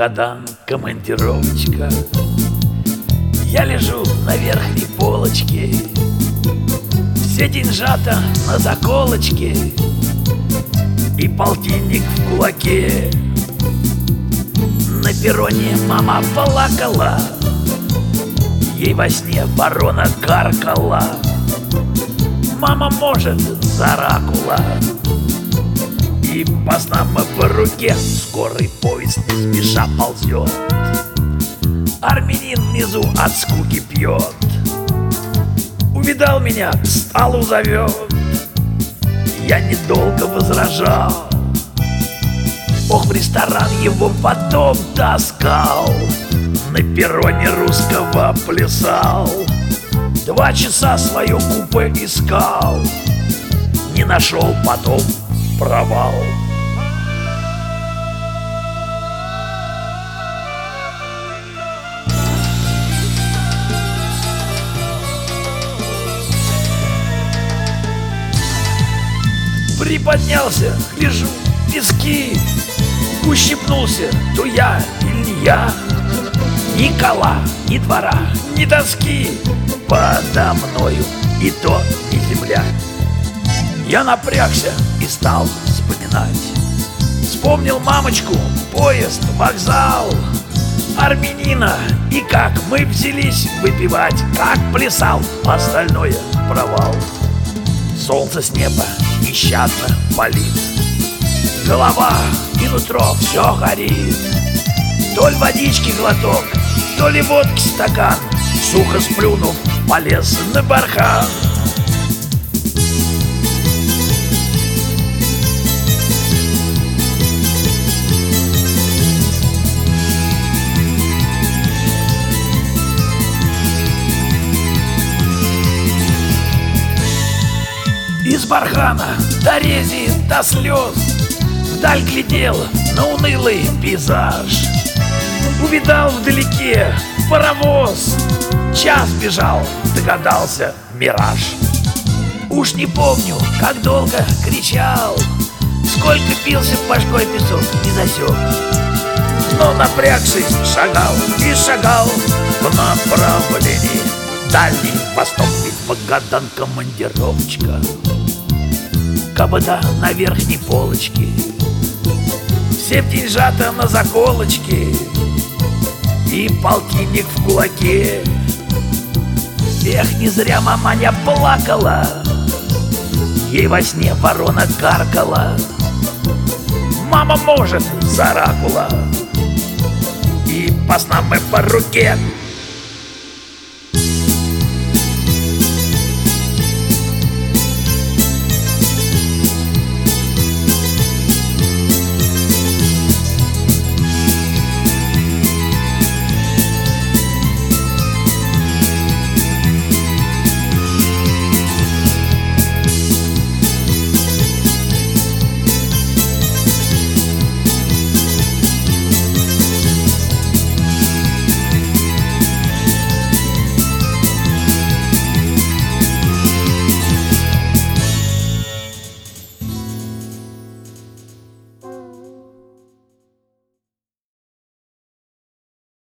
Магадан, командировочка. Я лежу на верхней полочке, все деньжата на заколочке и полтинник в кулаке. На перроне мама плакала, ей во сне ворона каркала. Мама может заракула, и по снам по руке скорый поезд не спеша ползет. Армянин внизу от скуки пьет, увидал меня, к столу зовет. Я недолго возражал, ох, в ресторан его потом таскал. На перроне русского плясал, 2 часа свое купе искал, не нашел, потом провал. Приподнялся, гляжу, пески, ущипнулся, то я или не я. Ни кола, ни двора, ни доски подо мною, и то не земля. Я напрягся и стал вспоминать. Вспомнил мамочку, поезд, вокзал, армянина, и как мы взялись выпивать, как плясал, остальное провал. Солнце с неба нещадно палит, голова и нутро все горит. То ли водички глоток, то ли водки стакан, сухо сплюнув, полез на бархан. Из бархана до рези, до слез вдаль глядел на унылый пейзаж. Увидал вдалеке паровоз, час бежал, догадался, мираж. Уж не помню, как долго кричал, сколько бился башкой песок, не засек. Но напрягшись, шагал и шагал в направлении Дальний Восток. Ведь Магадан командировочка, кабада на верхней полочке, все деньжата на заколочке и полтинник в кулаке. Эх, не зря маманя плакала, ей во сне ворона каркала. Мама может заракула, и по снам и по руке